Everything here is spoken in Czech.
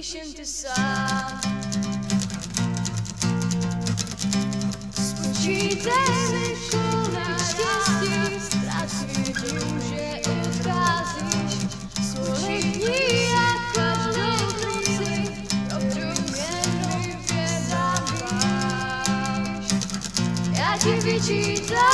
píšem ty sám. Spočítej si na štěstí, ztrácí tím, že odcházíš. Spočítní a každou chvíli dobrou mě vyvědáváš. Já ti vyčítám